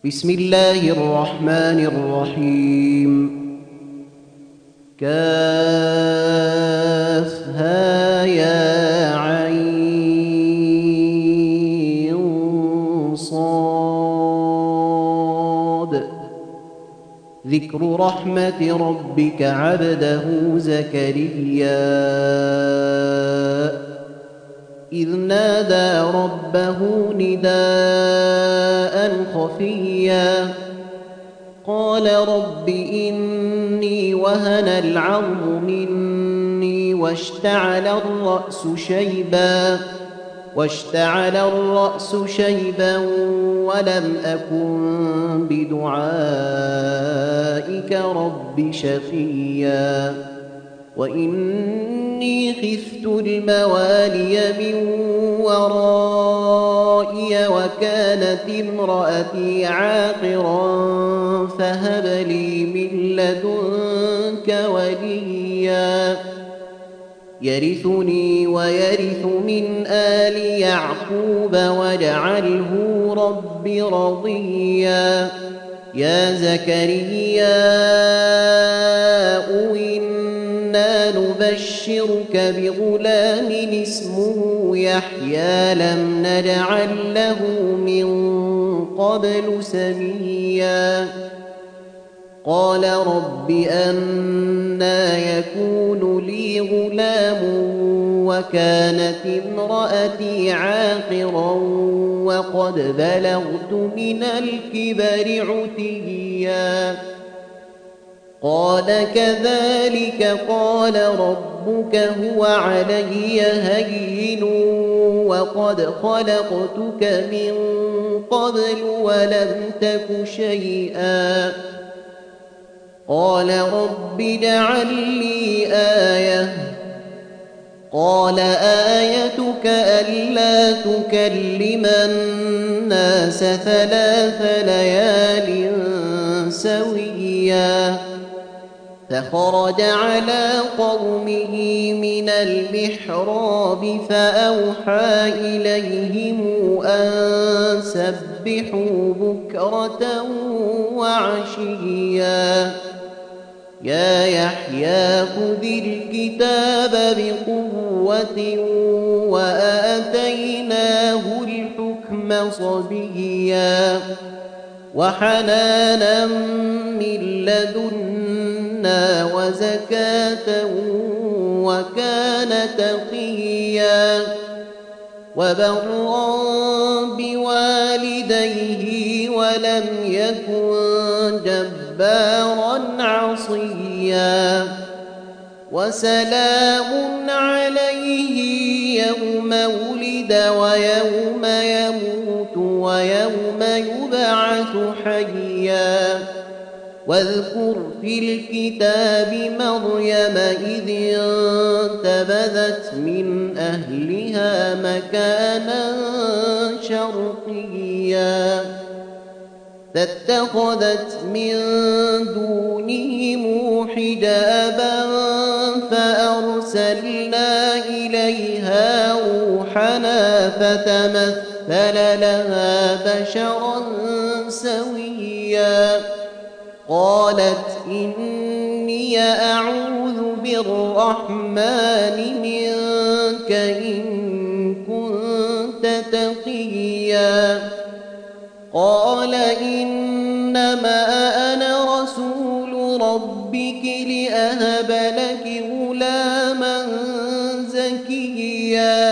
بسم الله الرحمن الرحيم كافها يا عين صاد ذكر رحمة ربك عبده زكريا إذ نادى ربه نداء خفيا قال رب إني وهن العظم مني واشتعل الرأس شيبا ولم أكن بدعائك رب شقيا وإني خفت الموالي من ورائي وكانت امرأتي عاقرا فهب لي من لدنك وليا يرثني ويرث من آل يعقوب واجعله رب رضيا يا زكريا إنا نبشرك بغلام اسمه يحيى لم نجعل له من قبل سميا قال رب أنى يكون لي غلام وكانت امرأتي عاقرا وقد بلغت من الكبر عتيا قال كذلك قال ربك هو علي هين وقد خلقتك من قبل ولم تك شيئا قال رب اجعل لي آية قال آيتك ألا تكلم الناس 3 ليال سويا فخرج على قومه من المحراب فأوحى إليهم أن سبحوا بكرة وعشيا يا يحيى خذ الكتاب بقوة وآتيناه الحكم صبيا وحنانا من لدنا وزكاة وكان تقيا وبرا بوالديه ولم يكن جبارا عصيا وسلام عليه يوم ولد ويوم يموت ويوم يبعث حيا واذكر في الكتاب مريم إذ انتبذت من أهلها مكانا شرقيا فاتخذت من دونهم حجابا فأرسلنا إليها روحنا فتمثل لها بشرا سويا قالت إني أعوذ بالرحمن منك إن كنت تقيا قال إنما أنا رسول ربك لأهب لك غلاما زكيا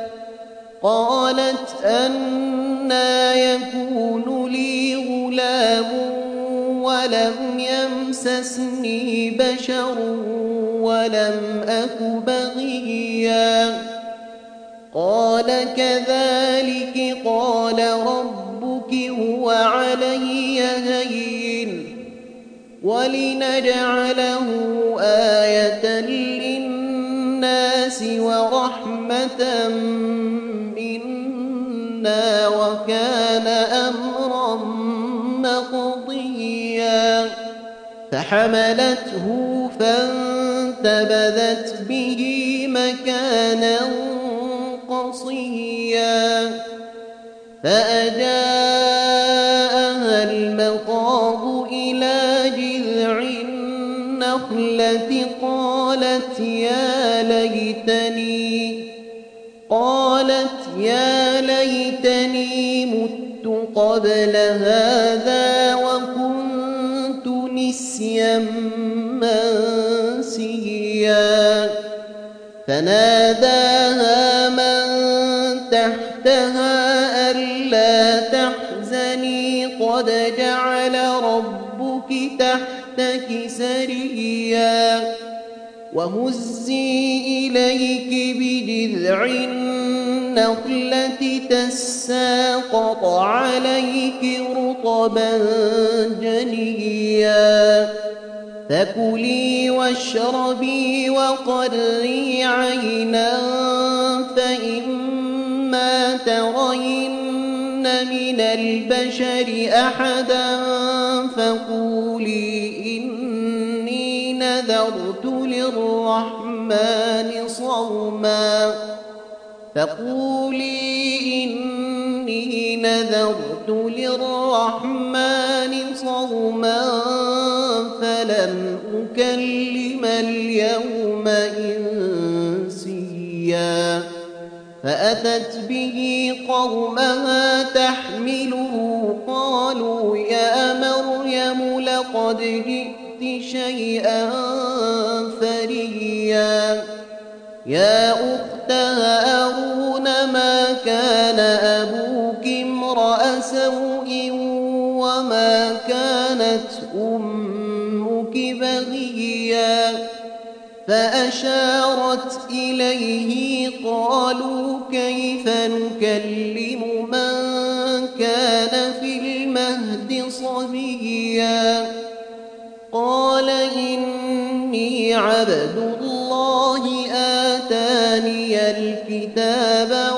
قالت أنى يكون لي غلام ولم يمسسني بشر ولم أك بغيا قال كذلك قال ربك هو علي هين ولنجعله آية للناس ورحمة منا وكان أمرا مقضيا فحملته فانتبذت به مكانا قصيا فأجاءها المخاض إلى جذع النخلة قالت يا ليتني مت قبل هذا وكنت نسيا منسيا فناداها من تحتها ألا تحزني قد جعل ربك تحتك سريا وهزي إليك بجذع النخلة تساقط عليك رطبا جنيا فكلي واشربي وقري عينا فإما ترين من البشر أحدا فقولي إني نذرت للرحمن صوما فلن أكلم اليوم إنسيا فأتت به قومها تحمله قالوا يا مريم لقد جئت شيئا فريا يا أخت هارون ما كان أبوك امرأ سوء وما كانت أمك بغيا فأشارت إليه قالوا كيف نكلم من كان في المهد صبيا قال إني عبد الله آتاني الكتاب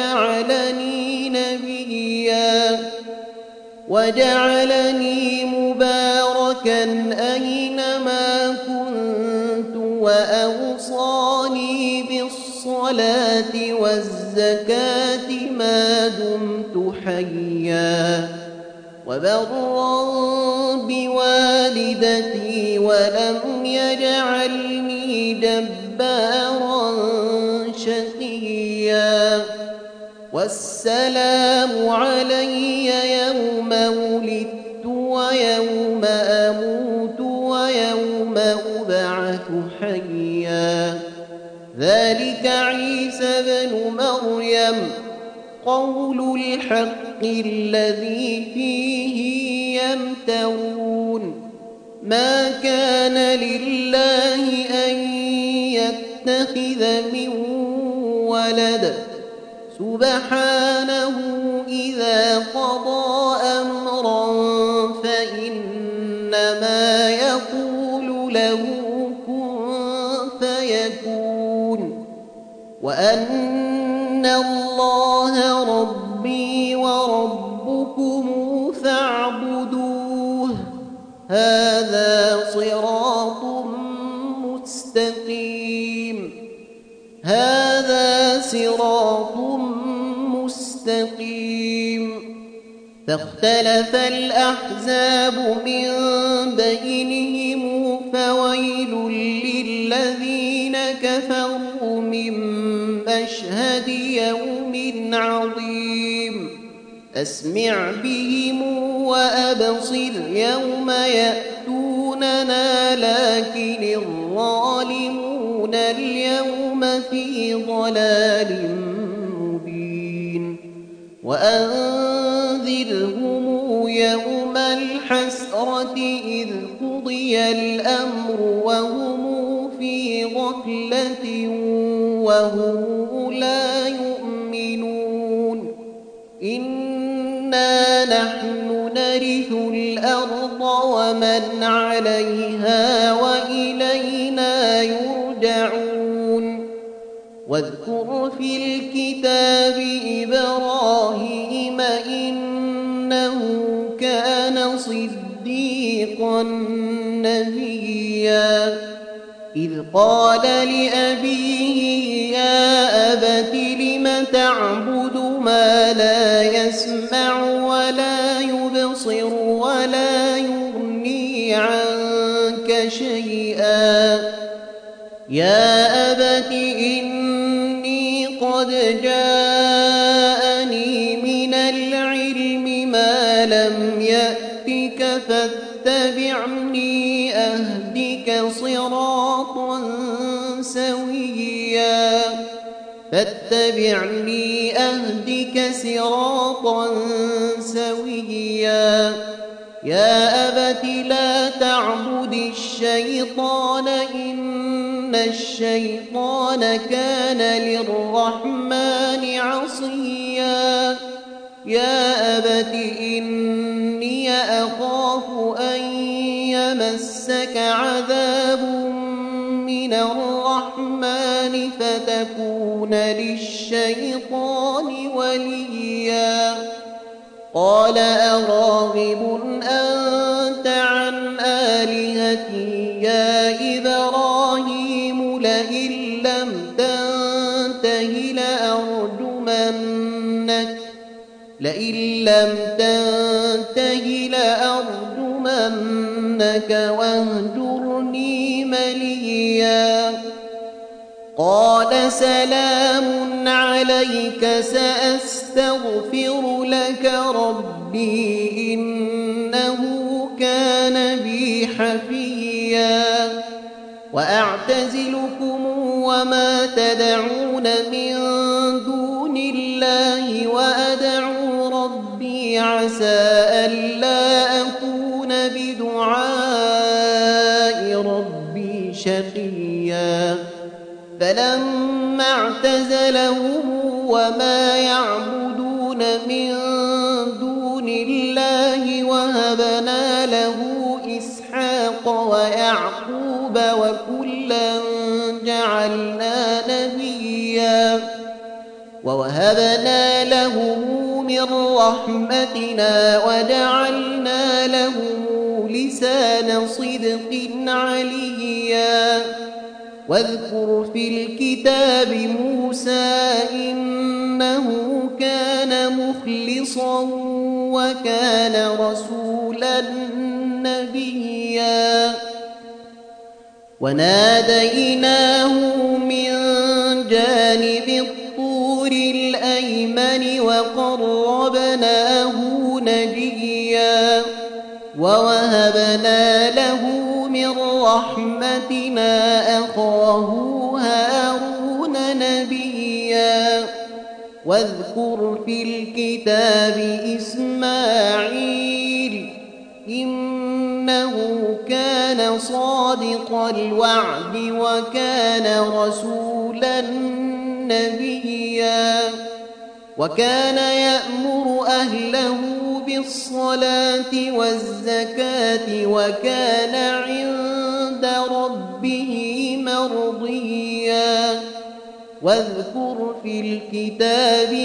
وجعلني مباركا أينما كنت وأوصاني بالصلاة والزكاة ما دمت حيا وبرا بوالدتي ولم يجعلني جبارا شقيا والسلام علي يوم ولدت ويوم أموت ويوم أبعث حيا ذلك عيسى بن مريم قول الحق الذي فيه يمترون ما كان لله أن يتخذ من ولد سبحانه إذا قضى أمرا فإنما يقول له كن فيكون وأن الله ربي وربكم فاعبدوه هذا صراط مستقيم فاختلف الأحزاب من بينهم فويل للذين كفروا من مشهد يوم عظيم أسمع بهم وأبصر يوم يأتوننا لكن الظالمون اليوم في ضلال مبين وأنذرهم يوم الحسرة إذ قضي الأمر وهم في غفلة وهم لا يؤمنون إنا نحن نرث الأرض ومن عليها وإلينا يرجعون واذكر في الكتاب إبراهيم إنه كان صديقا نبيا إذ قال لأبيه يا أبت لم تعبد ما لا يسمع ولا يبصر ولا ولا يغني عنك شيئا. يا أبت إني قد جاءني من العلم ما لم يأتك فاتبعني أهدك صراطا سويا. فاتبعني أهدك صراطا سويا. يا أبت لا تعبد الشيطان إن الشيطان كان للرحمن عصيا. يا أبت إني أخاف أن يمسك عذاب من الرحمن فتكون للشيطان وليا. قال أراغب أنت عن آلهتي يا إبراهيم لئن لم تنته لأرجمنك واهجرني مليا. قال سلام عليك سأستغفر لك ربي إنه كان بي حفيا. وأعتزلكم وما تدعون من دون الله وأدعو ربي عسى ألا أكون بدعاء ربي شقيا. فلما اعتزلهم وما يعبدون من دون الله وهبنا له إسحاق ويعقوب وكلا جعلنا نبيا. ووهبنا لهم من رحمتنا وجعلنا لهم لسان صدق عليا. واذكر في الكتاب موسى إنه كان مخلصا وكان رسولا نبيا. وناديناه من جانب الطور الأيمن وقربناه نجيا. ووهبنا له من رحمتنا أخاه هارون نبيا. واذكر في الكتاب إسماعيل إنه كان صادق الوعد وكان رسولا نبيا. وكان يأمر أهله بالصلاة والزكاة وكان عند ربه مرضيا. واذكر في الكتاب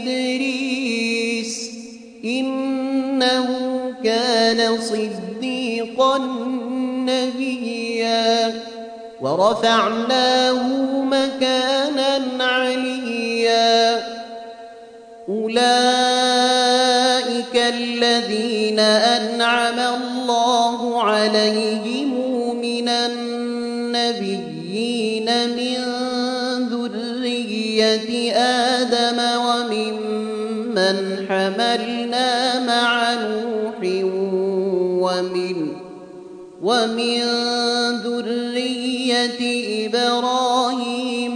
إدريس إنه كان صديقا نبيا. ورفعناه مكانا عليا. أولئك الذين أنعم الله عليهم من النبيين من ذرية آدم وممن حملنا مع نوح ومن ذرية إبراهيم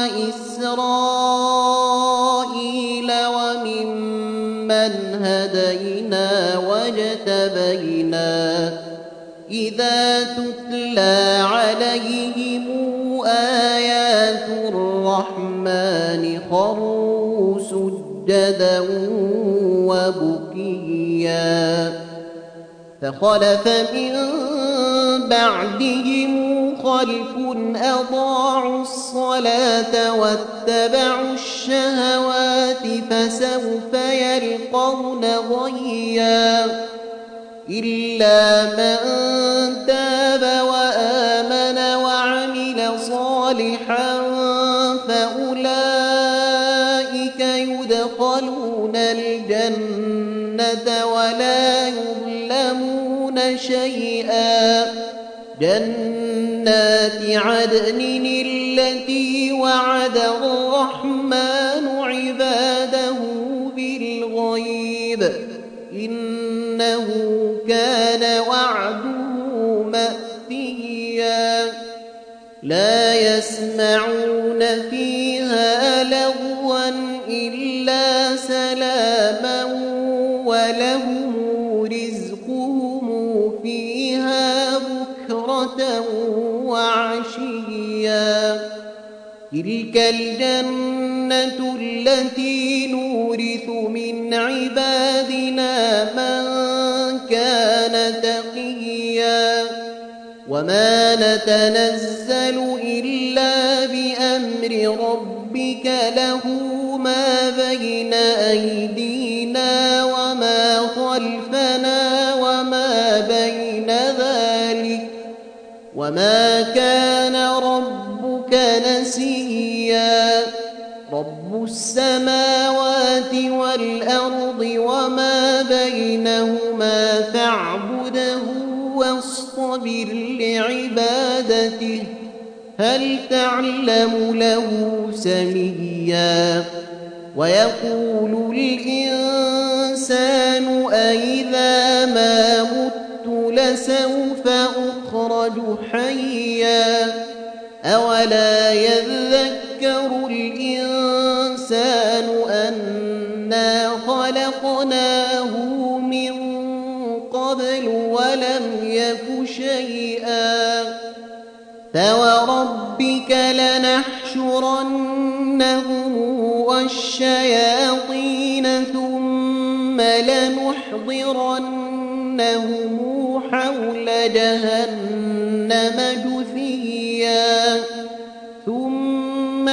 وإسرائيل وممن هدينا واجتبينا. إذا تتلى عليهم آيات الرحمن خروا سجدا وبكيا. فخلف من بعدهم خلف أضاعوا الصلاة واتبعوا الشهوات فسوف يلقون غيا. إلا من تاب وآمن وعمل صالحا فأولئك يدخلون الجنة ولا يظلمون يظلمون شيئا جنات عدن التي وعد الرحمن عباده بالغيب إنه كان وعده مأتيا لا يسمعون فيها لغوا إلا سلاما ولهم رزقهم فيها بكرة وعشيا تلك الجنة التي نورث من عبادنا من كان تقيا وما نتنزل إلا بأمر ربك له ما بين أيدينا وما خلفنا وما بين ذلك وما كان ربك نسيا رب السماوات والأرض وما بينهما فاعبده واصطبر لعبادته هل تعلم له سميا ويقول الإنسان أإذا ما مت لسوف أخرج حيا أولا يذكر الإنسان أنا خلقناه من قبل ولم يك شيئا فوربك لنحشرنهم والشياطين ثم لنحضرنهم حول جهنم جثيا ثم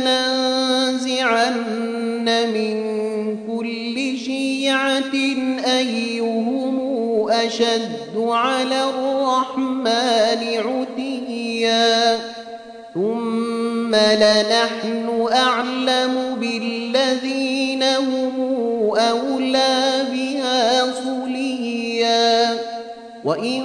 لننزعن من كل شيعة أيهم أشد على الرحمن عتيا ثم لنحن أعلم بالذين هم أولى بها صليا وإن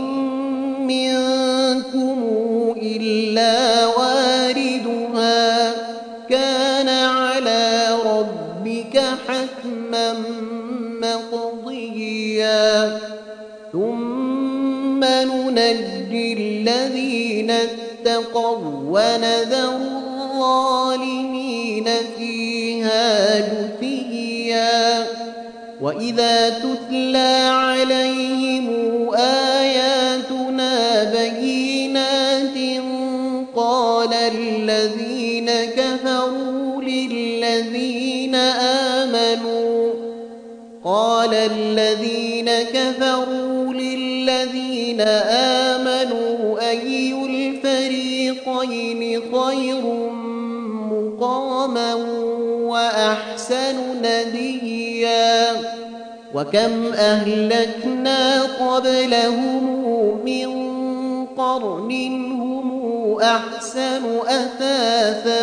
منكم إلا واردها كان على ربك حتما مقضيا ثم ننجي الذين اتقوا ونذر الظالمين فيها جثيا وإذا تتلى عليهم آياتنا بينات قال الذين كفروا للذين آمنوا أي الفريقين خير مقاما وأحسن نديا وكم أهلكنا قبلهم من قرن هم أحسن أثاثا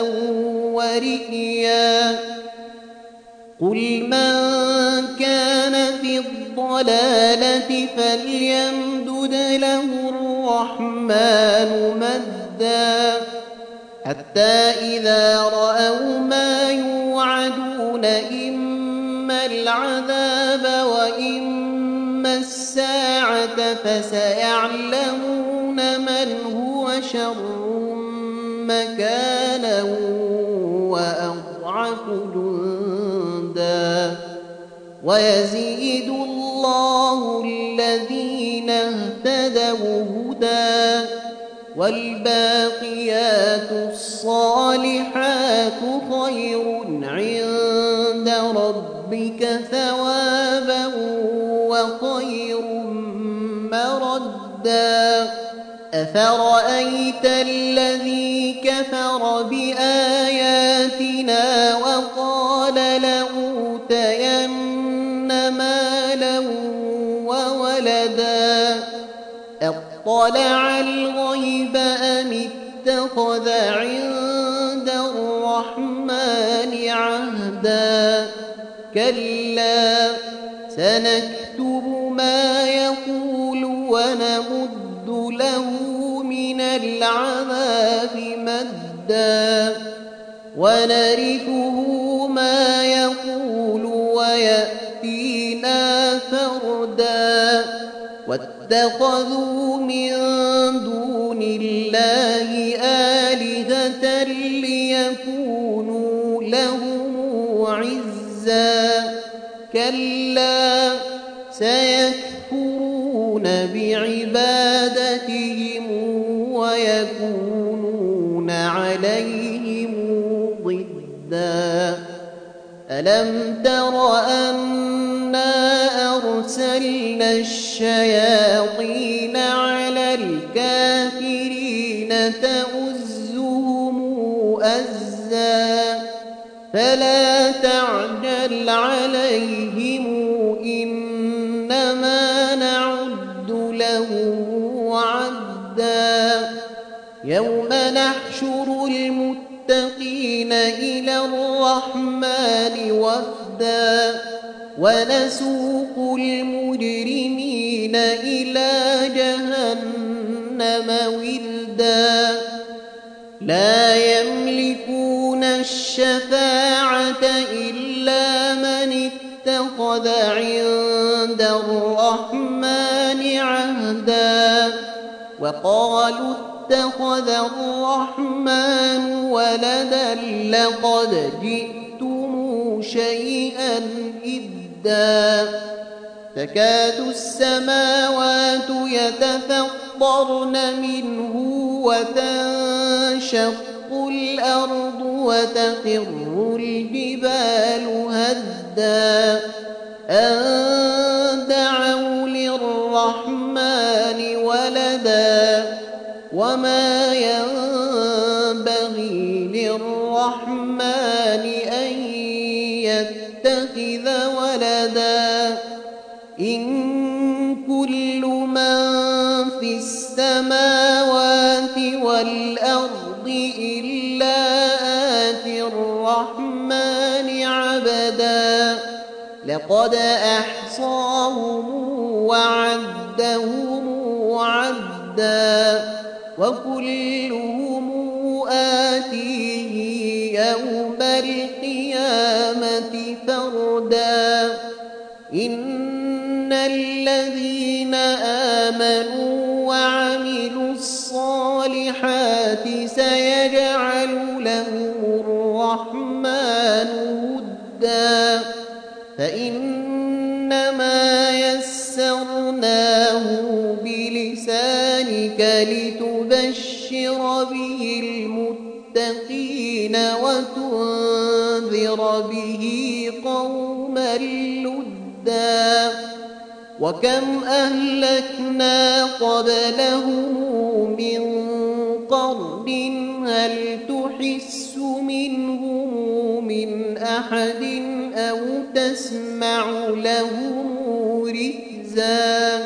ورئيا قل من كان في الضلالة فليمدد له الرحمن مدا حتى إذا رأوا ما يوعدون إما العذاب وإما الساعة فسيعلمون من هو شر مكانا وأضعف جندا ويزيد الله الذين اهتدوا هدى والباقيات الصالحات خير عند ربك ثوابا وخير مردا أفرأيت الذي كفر بآياتنا وقال لأوتين مالا وولدا اطلع الغيب أم اتخذ عند الرحمن عهدا كلا سنكتب ما يقول ونمد له من العذاب مدا ونرثه ما يقول ويأتينا فردا واتخذوا من دون الله آلهة ليكونوا لهم عزا كلا سيكفرون بعبادتهم ويكونون عليهم ضدا ألم تر أنا أرسلنا الشياطين على الكافرين تؤزهم أزا فلا تعجل عليهم إنما نعد لهم عدا يوم نحشر المتقين إلى الرحمن وفدا ونسوق المجرمين إلى جهنم وردا لا يملكون الشفاعة إلا من اتخذ عند الرحمن عهدا وقالوا اتخذ الرحمن ولدا لقد جئتم شيئا إدا تكاد السماوات يتفطرن منه وتنشق الأرض وتخر الجبال هدا أن دعوا للرحمن ولدا وما ينبغي للرحمن أن يتخذ ولدا إن كل من في السماوات والأرض إلا آتي الرحمن عبدا لقد أحصاهم وعدهم عدا وكلهم آتيه يوم القيامة فردا إن الذين آمنوا وعملوا الصالحات سيجعل لهم الرحمن ودا فإنما يسرناه بلسانك لتبشر به المتقين وتنذر به قوما لدا وكم أهلكنا قبلهم من قرن هل تحس منهم من أحد أو تسمع لهم ركزا